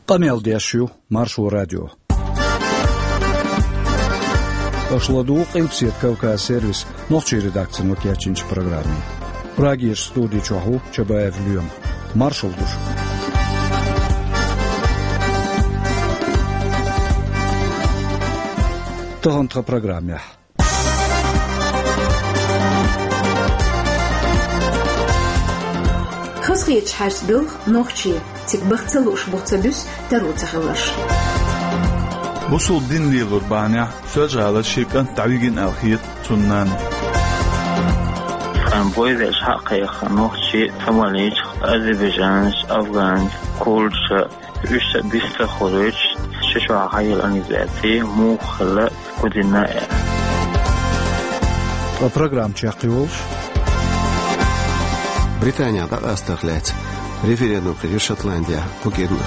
Камел Дящу, Маршу радио. Пошладу импсет Кавказ сервис, ночи редакции Нокиачинч программе. Прагиш студии Чоху, Чабаев Льем. Маршал душ. Тахантха программе. خصيت حاج دوغ نوخشي تكبخ تلوش بوتسابوس تروت خلاش وصل الدين لي غربانيا سوج على شيكان تعويجين الخيط تنان كان بويد إسحاق يخ نوخشي ثمانية أذربيجان أفغان كولش إيش بيست خروج شو هاي الأنيزاتي مو خلا كودنا программ Чахиолш. Британияда астырлать. Референдум при Шотландия погибных.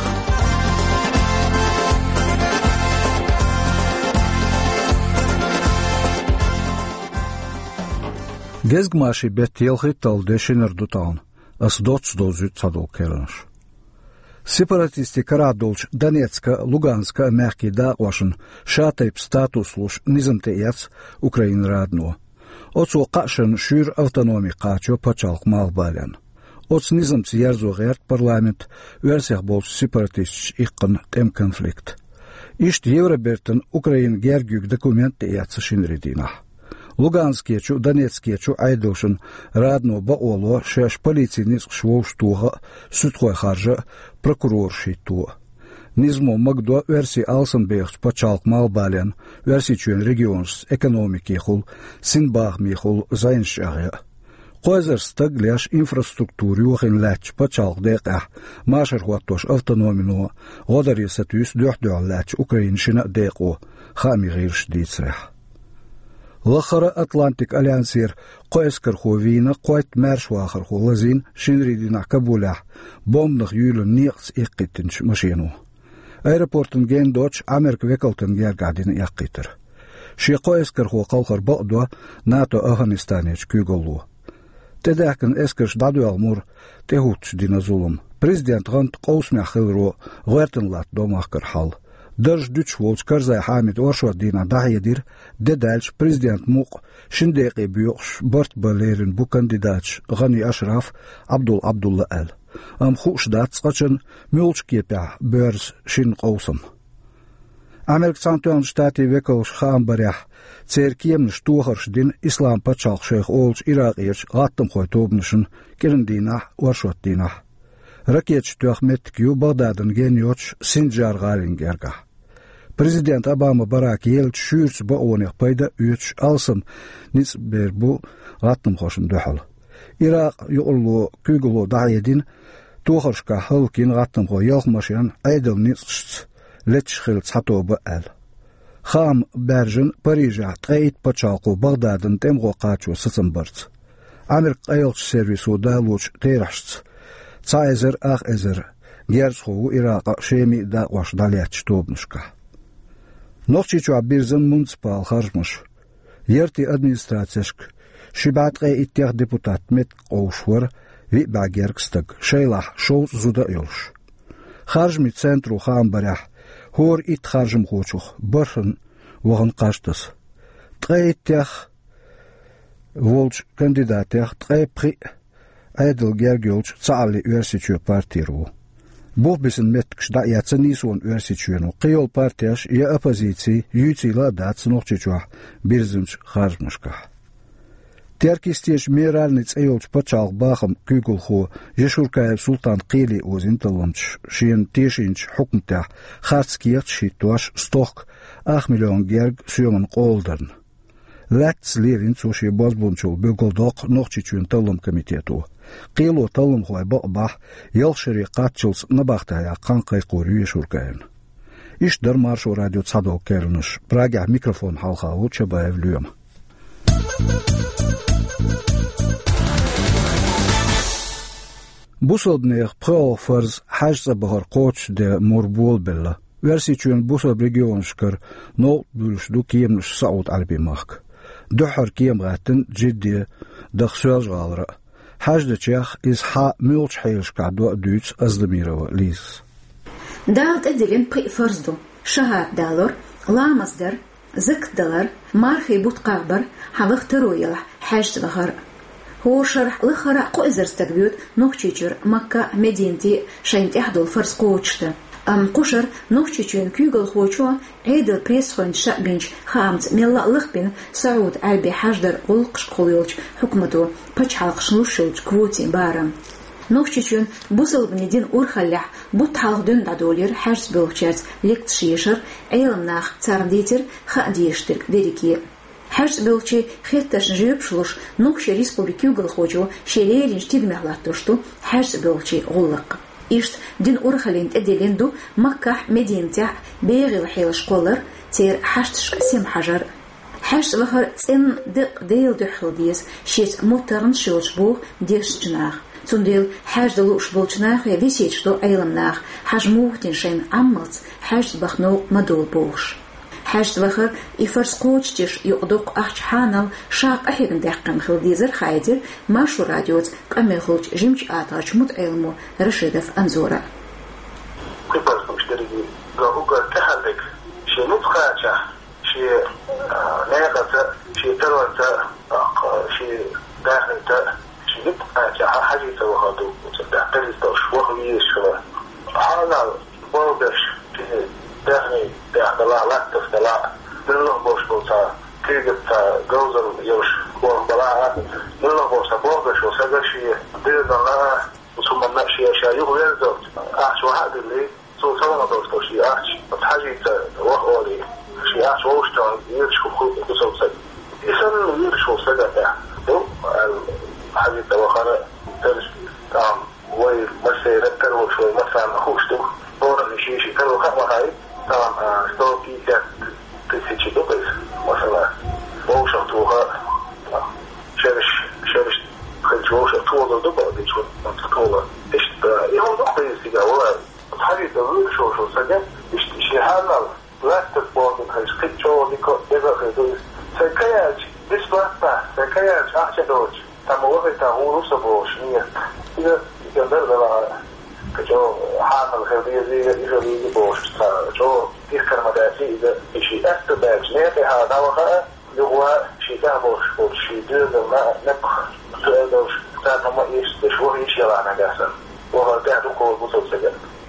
Gezgmashi betjelchi taldeşinir dutan. As dots dozu cadol keranš. Separatisti Karadolč, Donetska, Luganska, Mehki daqvašin, šatayp statusluš nizamtejats Ukrayin radno. Ocu qaşın şür avtonomi qaço paçalq malbalyan. Oc nizamci yarzo gert parlament, versiyaq bolç separatist iqqın tem konflikt. İşt Evrobertin Ukrayin gergüg dokument teyatsı şinridinah. Luganskieçu, Donetskieçu aydılşın radno baolo şeş policinis şvoştuğa sütqoy xarjı prokuror şittu. Nizmo magdo versi Alsenbergs paçalq malbalyan, versi çün regions ekonomiki xul, sinbağ mi xul zaynşağı. Qozer staglash infrastrukturi uxin lach paçalq deqah, maşır huattoş avtonomino, godari satüs döhdöl lach Ukrayin şina deqo, xami g'irsh ditsrah. Лахара Атлантик Альянсир Qoyskar Xovina Qoyt Mershwacher Xolazin Shinridina Kabulach Bombnach Юлен Nichts Iqqitinch Maschino. Aeroporten gen Dutch Amerika Wekelten Gergadin Iqqiter. Shi Qoyskar Xo Qalqar Baqdwa NATO Afganistanich Kugolu. Tedakin Eskers Dadual Mur Tehutch Dinazulum. Президент Гант Qawsmachilro Gwertenlat Domakhkar Hal. Държ дюч волч Карзай Хамид Оршвадина дахедир дедалч президент мук шиндеqi бюш борт балерин бу кандидатч Гани Ашраф Абдулла Ал. Am хуш датсqachn мулч кепя бörs шин qawsam. Америк Сантуан штати веколш хаамбарях церкием штухарш дин ислам пачалq шейх олч Ирaqirch гаттым хой тобнышын кериндина Оршвадина. Ракетч Тухметкю Багдадын геньоч Синджар Гарингерга. Президент Обама Барак Елч шүрц баоних пайда үч алсым ниц бербу гаттым хошын дөхал. Ирак юллу күгүлу дайедин тухаршка халкин гаттым хо ялхмашян айдыл ницш лечхил цатобы ал. Хам Бержин Парижа тайт пачалку Багдадын темго качу сысымбырц. Америк айылч сервису далуч терашц. Цайзер ах эзер герцху Ираqa шеми да ваш даляч тобнышка. Нохчичу бирзен муниципал харжмыш. Ерти администрацияшк шибатqe иттер депутат мет qowшвар ви багеркстаг шейлах шоу зуда юлш. Харжми центру хаамбарях хор ит харжм хочух баршын вогын qaштыс. Тqeittях волч кандидатях тqepri Айдыл Гергиолч цаали университет партиру. Боббисен меткш да яцнison университетну қиол партияш я оппозиции ютила дац нохчичуа бирзимч харжмышка. Теркистеш меральниц эйолч пачал бахам күгулху жешуркаев султан қили озинталымч шин тешинч хукмта харцкият шитуаш сток 8 миллион герг сүйемін қолдырн. Ләтс левин суши базбунчул бөгөлдоқ нохчичуен талым комитету. Qilo talım xoy baq yalşri qatçıls nabaxtaya qanqay qoriy şurkayn. İşdir Marşu radyo Çadol kerniş. Praga mikrofon halxavu Çabayev Lüyem. Busodneyx Profers hajza bahar qoç de Morbol bella. Versiçün Busob regionşkar no bülüşdü kiyemniş Saud Albimaq. Duhar kiyem gatin ciddi daxsöz qalra. Hajda Çex is ha mulch heilska do Duits Azdemiro Liz. دالت أدلين بقي فرزدو شهاد دالور لا مصدر زك دلر مارخي بوت قابر حلق ترويلح حاج ظهر هو شرح لخرا قوزر استقبيوت نوكتشيجر مكة مدينتي شاينت احدو فرز قوتشتا قشر نوكتشيجون كيغل خوچوا عيدل بريسخون شابينش خامت ميلا لخبين سعود عربي حاجدر قلقش قوليوش حكمتو باچ حلق شنوشلج كوتي بارم نوكتشيجون بوصل بندين أورخلح بوت حلق دون دادولير حاجز بلوكشات ليكت شيشر ايلم ناخ تارديتر خاديشتر ديريكي حرس بلچي خيتش جيبشلوش نوكشي ريسبوبليكيو غلخوجو شيليرين شتيغمغلاتوشتو حرس بلچي غلق إشت دين أورخلين أدليندو مكة مدينتي بيغي وحيلش قولر تير حشتش سيم حجر حرس بخر سن دق ديل دخل ديس شيت موترن شوش بو ديش جناخ تنديل حاج دلوش بولجناخ يبيسيج دو أيلمناخ حاج موهتين شين عملت حاج بخنو مدول بوش حاج بخر يفرس قوتش يقدق أحج حانل شاق أحيغن دقم خلديزر خايدر ماشو راديوت كأمي خلوش جيمج آتاج مت أيلمو رشدف أنزورا كيفاش مشتري قهوغا تحلق شي نطخاچا شي ناقة شي تروتا شي داخلتا شي نطخاچا حاجة وهادو تدقل توشوه يشوا حالا بوغش داخلي داخلا لا تفتلا بالله بوش بوتا كيغتا غوزر يوش وبلا بالله بوش بوغش وسغشي ديرنا ثم نمشي شايو يرزق احشو هذا اللي سو سوا دوستوشي احش حاجه وهولي شي احش وشتا يرشو خو بسوسد يسن يرشو سدا دو حاجه توخره ترش تام وي مسيره ترو شوي مثلا خوشتو بور شي ترو خما هاي تام ستوكي كات تسيتشي دوبس مثلا وشتوها شرش خلجوش طول دبا ديشو طول اشت يوم نقطة سيجاوات حاجة تقول شو سجن اشت شيء حالا لا تبغى هاي خلجو نيكو إذا خدوس سكايج بس بس سكايج أحشدوش تموه تهون وسبوش نية إذا جنبر بلا كجو حالا الخلية زي يخليه بوش جو يذكر مدرسي إذا شيء أستباج نية هذا وخاء هو شيء تابوش وشيء دل ما نبخ تقدرش تعمل ما إيش شو هي شيء أنا جالسة وهذا تقول بوصل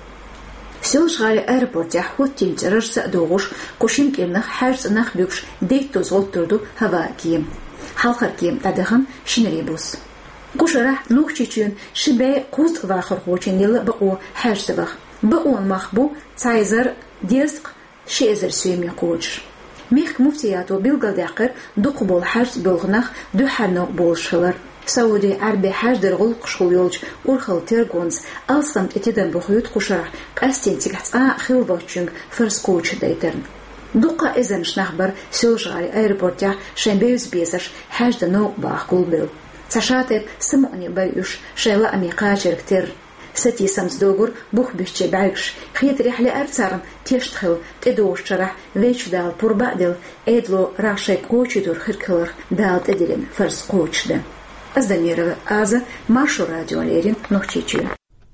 سوش غالي أيربورت يحوتين تررس دوغوش كوشين كيمنخ حارس نخ بيوش ديتو زولتردو هوا كيم حلقر كيم تدخن شنريبوس كوش راح نوكتشيون شباي قوت واخر خوشين يلا بقو حارس بخ بقو مخبو تايزر ديسق شيزر سويمي قوش ميخ مفتياتو بيلغل داقر دو قبول حارس بلغنخ دو حنو بولشلر سعودي عربي حاج درغل قشول يولج ورخل تيرغونز ألسم اتدن بخيوت قشرح قاستين تيكحت خيل بوتشنغ فرس قوش دايترن دوقا إذن شنخبر سوشغاري أيربورتيا شين بيوز بيزش حاج دنو باخ قلبيل تشاتب سمعني بيوش شيلا أمي قاجر كتير ستي سمس دوغر بوخ بيشتي بعيش خيط رحلة أرسارن تيشتخل تدوش شرح ويش دال بوربادل إدلو راشي قوشي دور خيركلر دال تدلين فرس قوش ده أزدنيرة آزا ماشو راديو ليرين نوكتشيچيو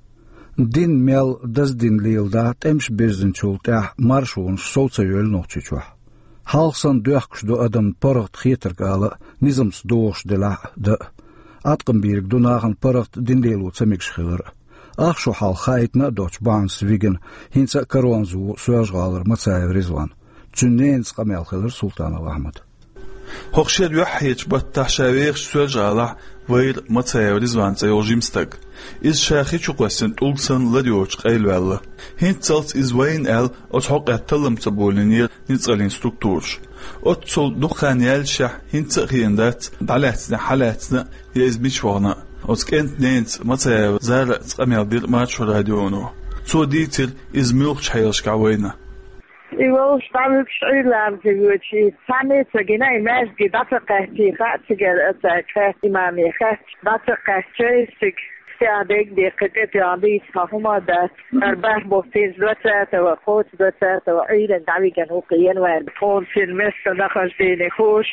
دين ميل دز دين ليل دا تمش بيزن چولتاح مارشون صوتا يول نوكتشيچو حالسان دوخش دو أدم پرغت خيتر قالا نظمس دوش دلا دا أتقن بيرك دو ناغن پرغت دين ليلو تمكش خير أخشو حال خايتنا دوش بانس ويگن هنسا كروانزو سواج غالر متسايف رزوان تنين سقميل خير سلطان الأحمد هوخشيد يحيج بتح شاويخ سوجالا وير متسايف رزوان تيوجيمستق إز شاخي چوقسن تولسن لديوش قيل والله هنتسلت إز وين أل أتحق أتلم تبولينير نتسالين ستركتورش أتصل دخانيال شح هنتسخيندات دعلاتنا حالاتنا يز بيشوانا أتكنت نينت متسايف زارع تقميل دير ماتشو راديونو تو ديتر إز ملوخش حيرش كعوينا يقول شطابك شعيلام تقولشي سامي تجينا يماشي دقيقتي خاتجل أتاك إمامي خات دقيقتي سك سيادك دقيقتي عبيد فهما ده أرباح بوفتيز دوتات وقوت دوتات وعيدا دعوي كانوا قيان واربحون في المسك دخل ديني خوش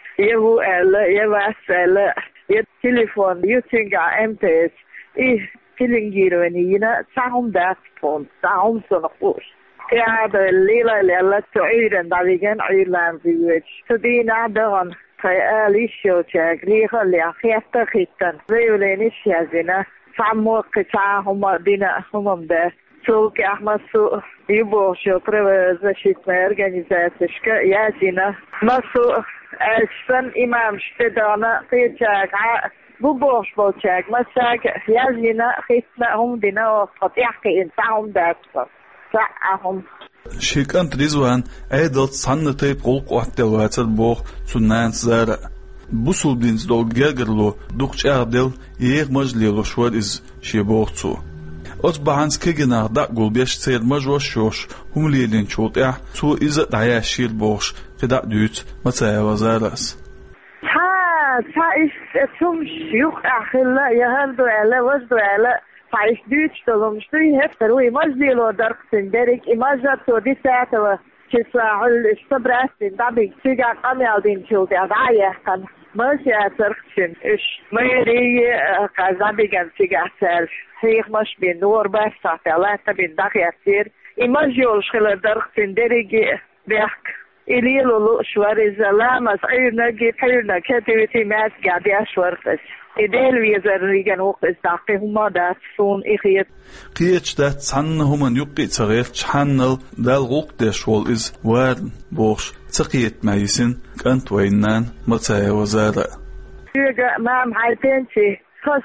يهو ألا يواس ألا يتليفون يتنقع أمتس إيه تلنجيرونينا تاهم دات فون تاهم سنقوش قاعد الليلة اللي تعيرن بعدين عيرلان زيوج تدينا دغن خيالي شوتشاك ليخ اللي أخيفت خيطن ريولينيش يازينا فعمو قطعهم دينا هم ده سوق أحمد سوق يبوشو تروز شيتنا أرغانيزاتشك يازينا ما سوق ألسن إمام شتدانا قيتشاك بوش بولشاك مساك يازينا خيطنا هم دينا وقطيحكي إنساهم داتفر ساعهم شيك أنت ريزوان أيضا صنطي بقلق واحتلوات البوغ سنان زارع بوصل دينز دول جرجرلو دوكش أردل يغ مجليلو شوار إز شيبوغتو أصبحانس كيجنا داقل بيش تسير مجوى الشوش هم ليلين شوطيع تو إزا دعيا شير بوغش قداء دوت متايا وزارس تا إيش توم شيوخ أخلا يهندو على وزدو على فايش دوتش تلومشتوي هفترو إمازليلو درق سندرك إمازات تودي ساعتوا كساعل استبراسين دابي تيجا قامي دين شوطي أدعيا كان ماشي أترخشن إيش ما يري قازابي كان تيجا سالف هيخ مش بين نور بس تعطيلا تبين داخل أكثر إمازيول شغل درق سندرك بيحك إلي لولو شواري زلامة عيرنا جيت عيرنا كاتبتي ماس قاعدي أشورفس إديل ويزر ريجان وقت داقي هما دات سون إخيط قيتش دات سحن هما يقي تغير تحنل دال غوق داشوال إز وارن بوش تقيت مايسين كانت وينان متايا وزارة يوغا مام هايتنشي خص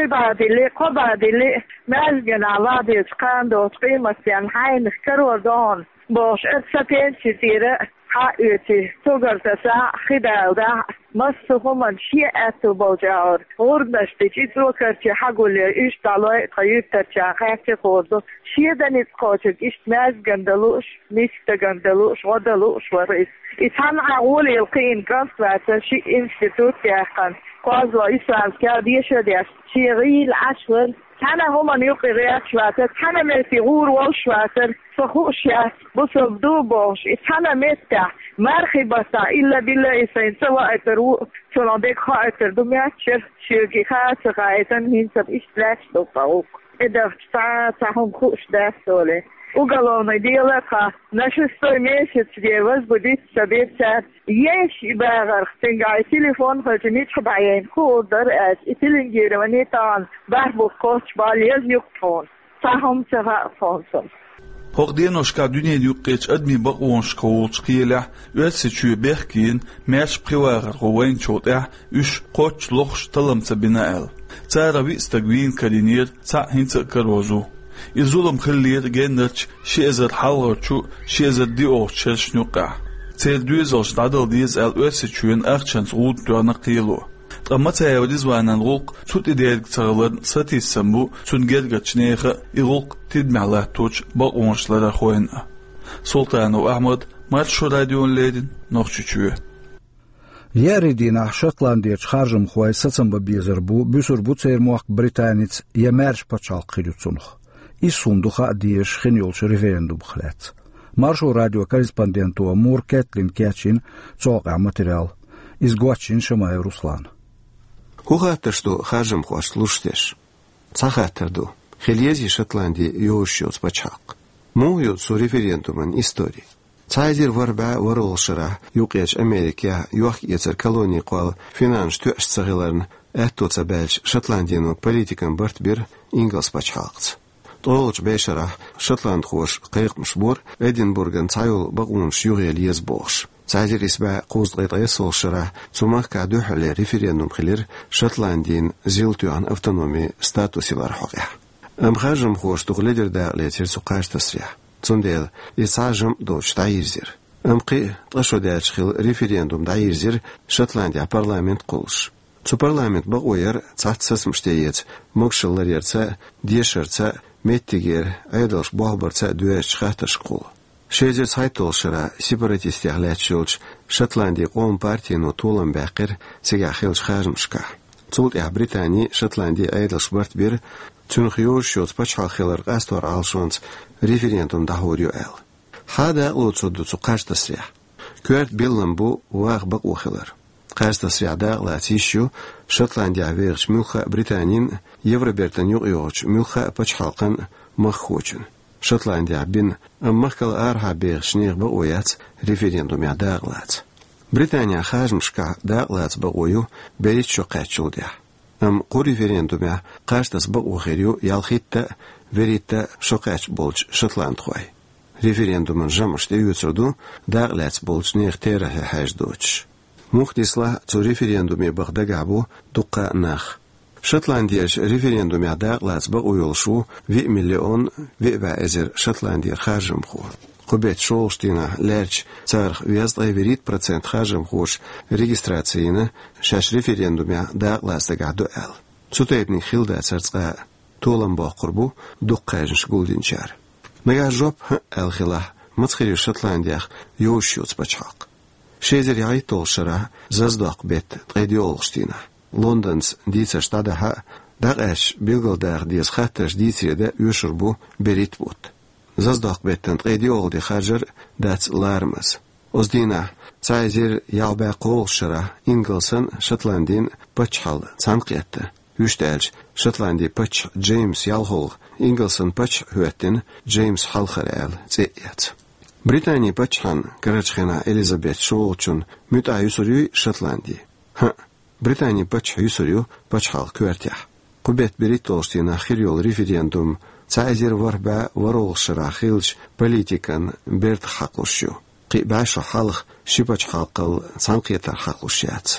قبادي لي مازجن على دي تقاندو تقيمة يعني هاي نخكروا دون بوش اتساتنشي تيرا حقيقي توغر تسا خداو دا مصفهم شيء اتو بوجاور وردش تجي توكرتي حقولي ايش طالعي خيط تشاخاتي خوردو شيء دنيت قوتك ايش ناس جندلوش نيست جندلوش ودلوش ورئيس إتهم عقولي القين كنت شيء انستيتوت ياخن قازوا إسرائيل كاديشة ديش شيء غيل عشر كان هما نيوقي غيات شواتر كان ميتيغور والشواتر فخوشيات بصف دوبوش كان ميتع مارخي بسا إلا بالله إسان سواء ترو سنادك خاطر دمياتشر شيركي خاطر غايتن هنسب إشتلاش دوباوك إذا فتاهم خوش داستولي уголовное дело, на 6-й месяц, где возбудить события, есть багар, тенга телефон, хоть не чабаен, кодер, и телегирование там, барбу коч балез юктон, сахом цеха фонсон. Погденошка дюне юкеч адми багоншка улчкиля, үәсичу бехкин, мәш приварар говен чотя, үш коч лохш талымца бинаэл. Цара вистагвин калинир, ца хинца карозу. يزولم خلير جنرش شيزر حلرشو شيزر دي أوشش نقع تيل دوزوش دادل ديز الأسيتشون أخشنس غود دوانا قيلو تغمتا يوديز وانا الغوق توت إديرك تغلن ساتي السمبو تنجرغتش نيخة يغوق تدمع له توش باقونش لرا خوين سلطان وأحمد مارشو راديون ليدن نوخشوشوه ياردين شوتلاندية خارجم خواي ساتسنبا بيزربو بيسر بوتسير موق بريتانيتس يمارش باتشال قيلوتسونخ إسوندوخا ديش خنيولش ريفرندوم خلات مارشو راديو كورسبوندنتو أمور كاتلين كاتشين توقع ماتريال إزغواتشين شماي روسلان هو خاطرشتو خارجم خواش слушаешь цахатерду خليزي شوتلاندي يوشيوز باتشاق مو يوتسو ريفرندومن истории Цайзер варба варолшара юқеш Америка юах ецер колонии қол финанс төш цагыларын әттоца бәлш Шотландияның политикан бартбир Инглс бачхалқц. Толч бешара Шотланд хош қайықмыш бор Эдинбурган цайол бағунш юғел езбош. Цайзер исбә қозғайтай солшара цумаққа дөхілі референдум қилер Шотландиян зилтуан автономия статусилар хоқя. Амхажым хош тұғледер дәғлетер суқаш тасрия. Цундел исажым доч таирзер. Амқи ташо дәчхил референдум таирзер Шотландия парламент қулш. Цу парламент бағойер цатсас мштеец мокшыллар ерца дешерца меттигер айдалш бахбарца дуэш хаташ қул. Шезер сайтолшара сепаратисти ахлячулч Шотландия қом партияну тулан бәқір сега хилч хажмшка. Цулт Британия Шотландия айдалш бартбер Цунхиош шоц пачхалхилар астор алшонц референдум дахорио эл. Хада лоцодуцу qaштасря. Кверт беллам бу вах бак ухилар. قاستس يعداغ تيشو شوتلانديا ويرش ملخا بريطانين يفربرتن يوغيوش ملخا بچحالقن مخوچن شوتلانديا بين مخكل ارها بيرش نيغ بقويات ريفرندوم يعداغلات بريطانيا خاجمشكا داغلات بقويو بريت شو قاتشوديا قو ريفرندوم قاستس بقوغيريو يالخيتا верита шокач болж Шотланд хой. Референдумын жамышты юцурду дағлац болж нехтера хаждоч. Мухтисла цу референдуме багдагабу дуққа нах. Шотландияш референдуме дағлац баг уйолшу 2 миллион вебаэзер Шотландия хажымху. Кубет шолштина лерч царх вяздай верит процент хажымхуш регистрацияны шаш референдуме дағлац дагаду әл. Цутайбни хилда царцға толам бақырбу дуққайжынш гулдинчар. Мага жоп әлхила мыцхири Шотландиях йошюц бачақ. Шезер яй толшара заздақ бет тғайдиолғштина. Лондонс дица штадаха дағаш билгалдақ диз хатташ дицеде юшырбу берит бут. Заздақ беттен тғайдиолғди хаджар дац лармыз. Оздина цайзер ялбай қолшара Инглсон Шотландин бачхал цанқетті. Üstelç Şotlandi paç James Yalhol Ingelson paç hüetin James Halkharel zeyat. Britanya paçhan Karaçxana Elizabeth Şoğuçun mütayüsürü Şotlandi. Britanya paç hüsürü paçhal küvertiyah. Kubet berit olştina xiryol referendum çayzer varba varolşara xilç politikan bert haqluşu. Qibaşo halq şipaç halqal sanqiyatar haqluşyat.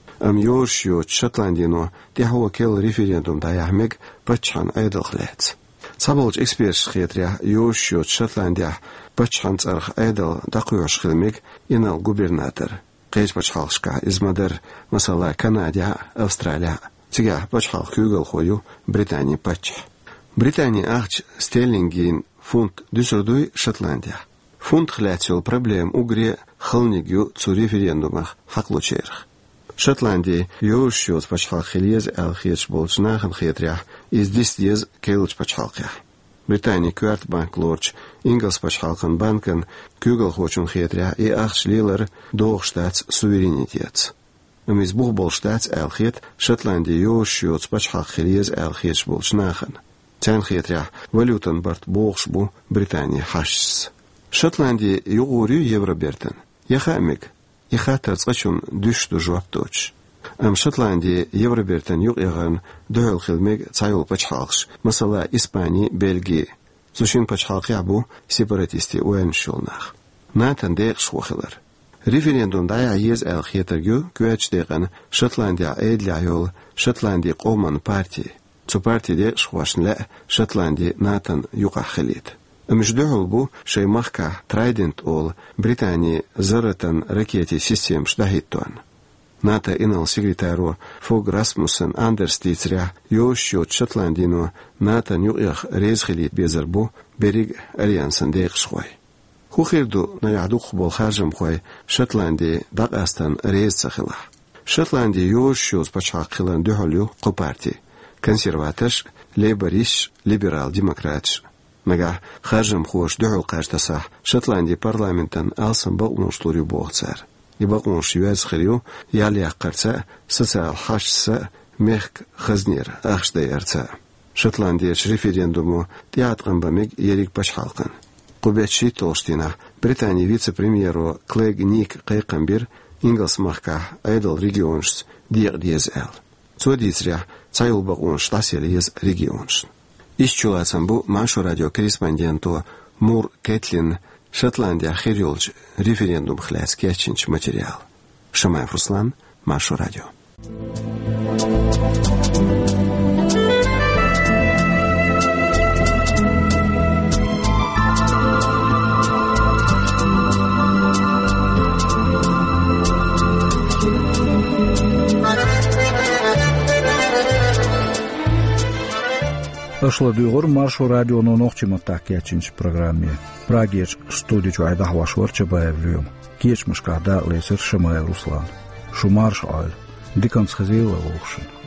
Yoshio Шотландино тяхо кел референдум да яхмег бачхан айдалхлет. Саболж эксперт хетря Yoshio Шотландия бачхан царх айдал дақуяш хилмег инал губернатор. Қейж бачхалшка измадыр масала Канада, Австралия. Тига бачхал хюгел хою Британия пач. Британия ахч стерлингин фунт дюсурдуй Шотландия. Фунт хлятил проблем угре хылнигю цу референдумах хақлучерх. Шотландия Yoshio пачхал хилез алхич болчнахын хетря из 10 ез келч пачхалкя. Британия кварт банк лорч Ингелс пачхалкан банкан кюгел хочун хетря и ахшлилер доғштац суверенитет. Из буғболштац алхет Шотландия Yoshio пачхал хилез алхич болчнахын. Тян хетря валютан барт боғшбу Британия хашс. Шотландия юғурю евробертен. Яхамик يخاطر تقشون دوش دو جواب دوش. شوتلاندي يوروبرتن يغيغن دول خدمك تايول بچحالش. مثلا إسباني بلغي. زوشين بچحالق يعبو سيبراتيستي وين شولناخ. ناتن ديق شوخلر. ريفرندوم دايا يز الخيترجو كواتش ديقن شوتلانديا ايدلايول شوتلاندي قومن بارتي. تو بارتي ديق شواشن لا شوتلاندي ناتن يقع خليت. مجدوعل بو شي مخكا ترايدنت اول بريطاني زرتن ركيتي سيستم شدهيتون. ناتا انال سيكريتارو فوق راسموسن اندرستيتريا Yoshio شوتلاندينو ناتا نيوغيخ ريز خليت بيزربو بريغ اليانسن ديق شخوي. خو خيردو نيعدوق خبول خارجم خوي شوتلاندي داق استن ريز سخلا. شوتلاندي Yoshio بچاق خلان دوحليو قو بارتي. كونسيرفاتش ليبريش ليبرال ديمقراتش. Мага хажым хош дөхөл қаштаса Шотландия парламентен алсын бақунышлурю боғцар. И бақуныш юаз хирю яли аққарца социал хашса мехк хазнер ахшдай арца. Шотландия референдуму тиатқан бамег ерик бачхалқын. Қубетши толштина Британия вице-премьеру Клэг Ник қайқанбир Ингелс махка айдал регионш диғ диез әл. Цодицря цайыл бақуныш тасел ез регионш. Исчулацам бу машу радиокорреспонденту Мур Кэтлин Шотландия хирюлж референдум хляц кячинч материал. Шамаев Руслан, Машу радио. Ашладуйгор Машу радиону нохчиматтак кячинч программе. Прагеч студичу айдахваш варчабаевлюм. Кечмышка да лесер Шамаев Руслан. Шумарш аль. Диканс хазила волшин.